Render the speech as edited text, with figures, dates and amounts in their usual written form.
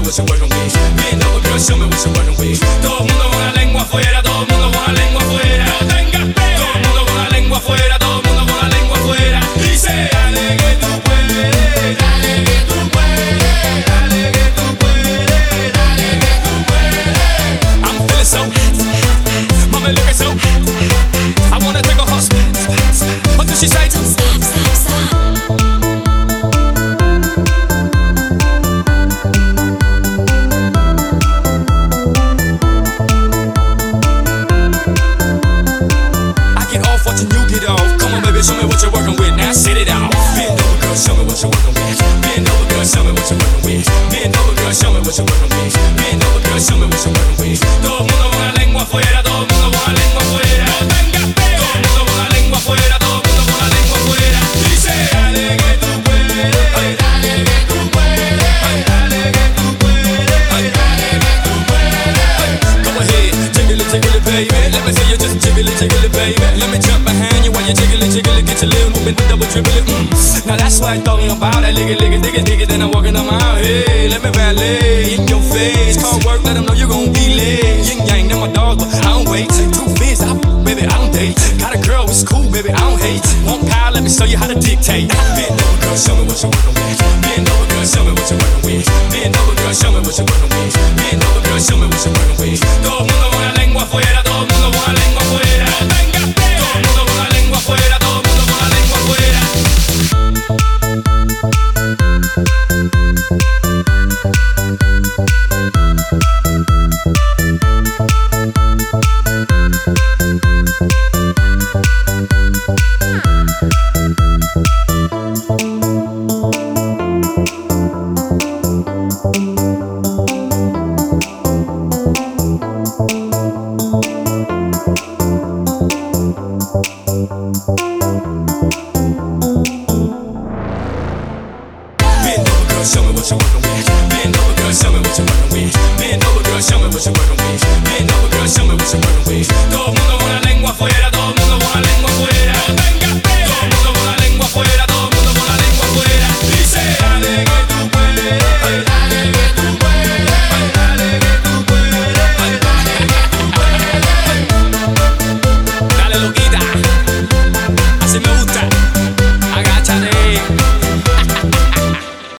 what you're working with. Bend over, girl, show me what you're working with. Todo el mundo con la lengua afuera, todo el mundo con la lengua afuera. No tengas pena. Todo el mundo con la lengua afuera, todo el mundo con la lengua afuera. Dice, dale que tú puedes, dale que tú puedes, dale que tú puedes, dale que tú puedes. I'm feeling so hot, mama looking so hot. I wanna take a hot spin. What does she say? Don't stop, stop, stop. Show me what you're working with, now sit it out. Bend over, girl, show me what you're working with. Bend over, girl, show me what you're working with. Bend over, girl, show me what you're working with. Bend over, girl, show me what you're working with. Todo el mundo con la lengua afuera, todo el mundo con la lengua afuera. No tengas pena. Todo el mundo con la lengua afuera, todo el mundo con la lengua afuera. Dice, dale que tú puedes, dale que tú puedes, dale que tú puedes, dale que tú puedes. Go ahead, jiggle it, baby. Let me see you just jiggle it, baby. Let me jump behind you while you jiggle it, get your little movement, double dribble it. Now that's what I'm talking about. That lick it, then I'm walking on my head. Let me valet in your face. Can't work, let them know you're gon' be late. Yin yang, they're my dogs, but I don't wait. Two fists, baby, I don't date. Got a girl, it's cool, baby, I don't hate. One pile, let me show you how to dictate. Bend over, girl, show me what you're working with.